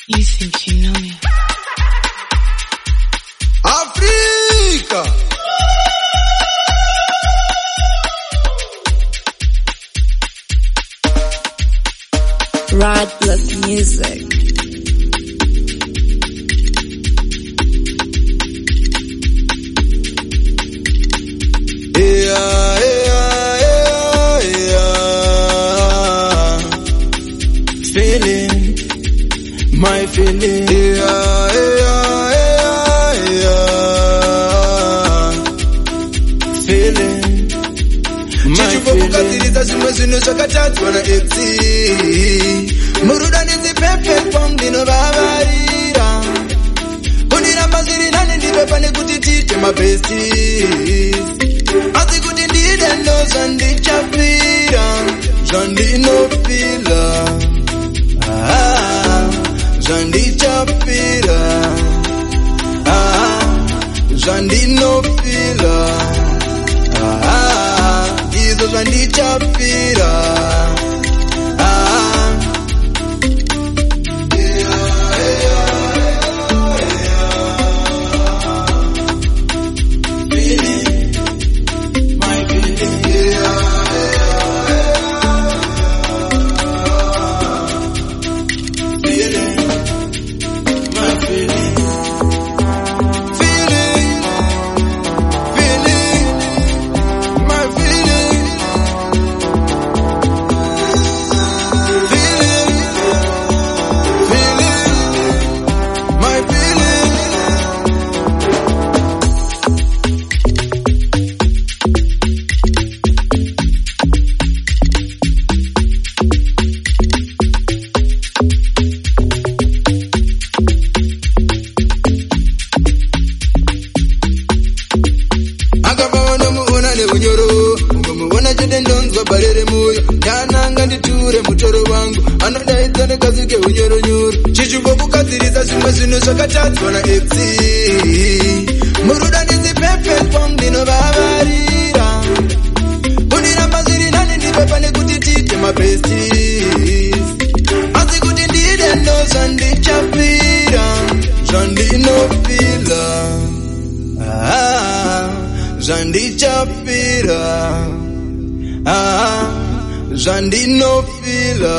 You think you know me? Africa! Rod Plus Music. My feeling, feeling. Chichivokukatiriza zvimwe zvinhu zvakatadzwa naX. Muruda ndidzipepe pong ndinovavarira. Kundiramba zviri nani ndipepa nekuti tiite mabesties. Asi kuti ndide ndo zvandichapira, zvandinopila. Zvandichapira, zvandinopila, izvo zvandichapira. Barere moyo yananga nditure mutoro wangu anodaidza nekazuke unyoro-nyoro chichivokukadziriza zvimwe zvinhu zvakatadzwa naX. Muruda ndidzipepe pong ndinovavarira. Kundiramba zviri nani ndipepa nekuti tiite mabesties. Asi kuti ndide ndo zvandichapira, zvandinopila, zvandichapira. Zvandinopila,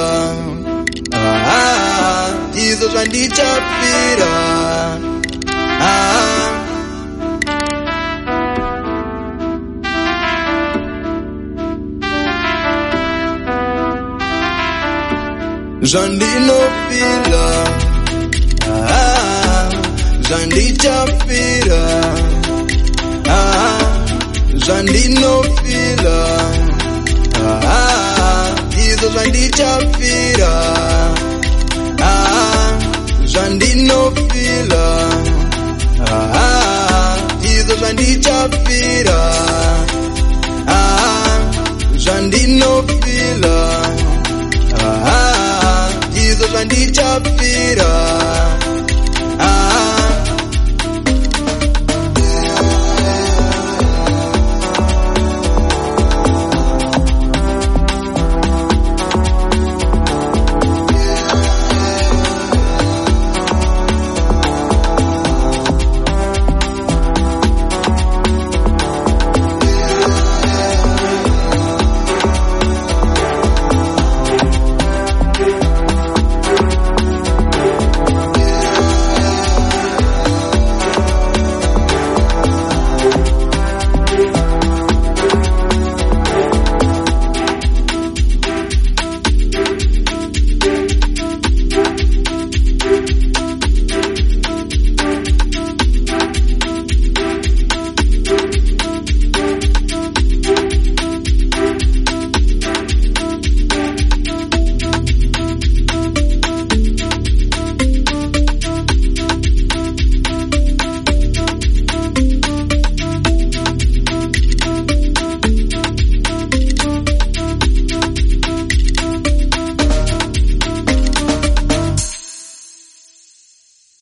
izvo zvandichapira. Zvandinopila, zvandichapira. Zvandinopila, izvo zvandichapira. Zvandinopila, izvo zvandichapira. Zvandinopila.